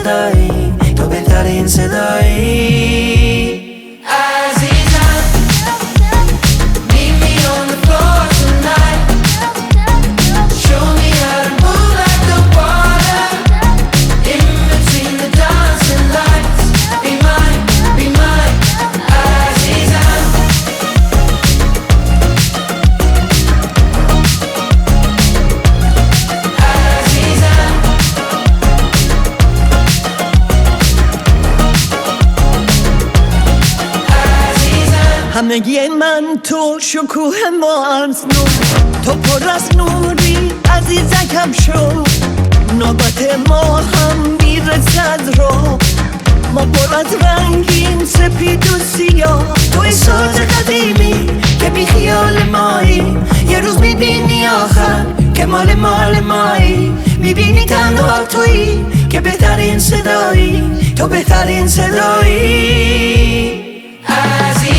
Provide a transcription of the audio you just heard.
صدایی، تو بهترین صدایی. همگی من تو شکوه مارز نو، تو پر از نوری عزیزکم شو. نوبت ما هم میرسد رو، ما پر از رنگیم سپید و سیاه. توی ساز قدیمی که بی خیال مایی، یه روز میبینی آخر که مال مایی. میبینی تنها تویی که بهترین صدایی، تو بهترین صدایی. عزیز